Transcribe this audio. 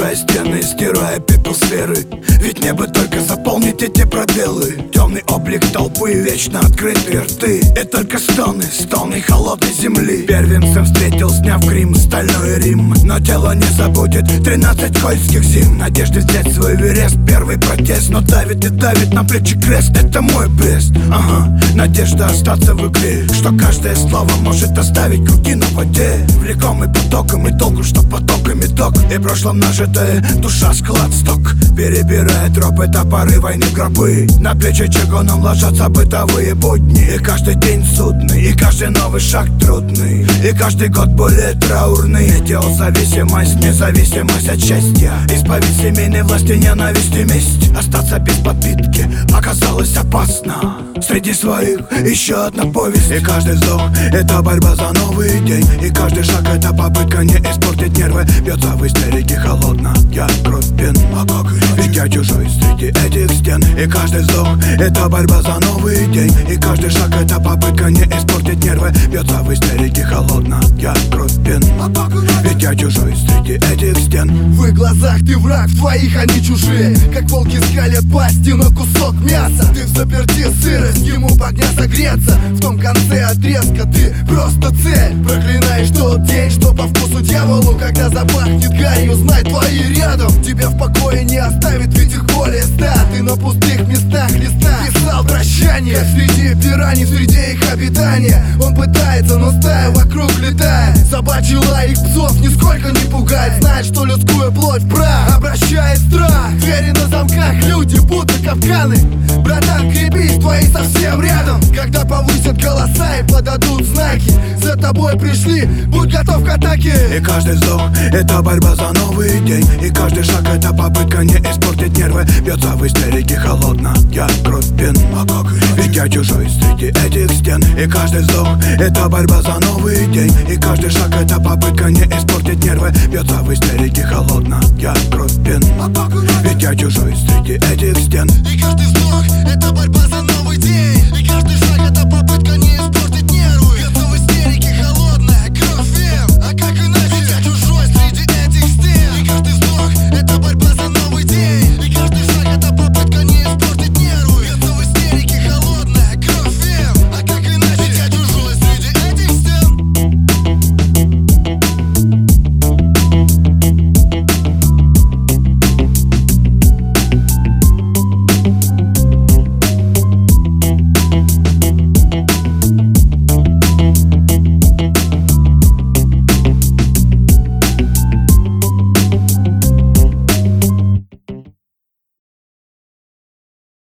Разрушая стены, стирая пепел сферы. Ведь небо только заполнить эти пробелы. Темный облик толпы, вечно открытые рты. И только стоны холодной земли. Первенцем встретил, сняв грим, стальной Рим. Но тело не забудет 13 кольских зим. Надежды взять свой Эверест, первый протест. Но давит и давит на плечи крест. Это мой брест, ага. Надежда остаться в игре, что каждое слово может оставить круги на воде. Влекомый потоком и толку, что потоками ток. И в прошлом нажитая душа склад сток. Перебирая тропы, топоры, войны, гробы. На плечи чугуном ложатся бытовые будни. И каждый день судный, и каждый новый шаг трудный. И каждый год более траурный. Идеал-зависимость, независимость от счастья. Избавить семейной власти, ненависти, месть. Остаться без подпитки оказалось опасно. Среди своих еще одна повесть. И каждый вздох — это борьба за новый день. И каждый шаг — это попытка не испортить нервы. Бьется в истерике холодно, я крупен. А как иначе? Ведь я чужой среди этих стен. И каждый вздох — это борьба за новый день. И каждый шаг — это попытка не испортить нервы. Бьется в истерике холодно, я крупен. А как иначе? Ведь я чужой среди этих стен. В их глазах ты враг, в твоих они чужие. Как волки скалят пасти на кусок мяса. Ты в заперти сырость, ему в огня согреться. В том конце отрезка ты просто цель. Проклинаешь тот день, что по вкусу дьяволу. Когда запахнет гарью, знай, твои рядом. Тебя в покое не оставит, ведь их более 100. Ты на пустых местах листа писал прощание. Как среди пираний, среди их обитания. Он пытается, но стая вокруг летает. Собачий лай их псов нисколько не пугает. Знает, что людскую плоть в прах обращает страх. Двери на замках, люди будто капканы. Братан, крепись, твои совсем рядом. Когда повысят голоса и подадут знаки, за тобой пришли, будь готов к атаке. И каждый вздох — это борьба за новый день. И каждый шаг — это попытка не испортить нервы. Бьется в истерике холодно, я крупен. А как иначе? Ведь я чужой среди этих стен. И каждый вздох — это борьба за новый день. И каждый шаг — это попытка не испортить нервы. Бьется в истерике холодно, я крупен. А как иначе? Ведь я чужой среди этих стен. И каждый вздох — это борьба за новый день. И каждый шаг — это попытка не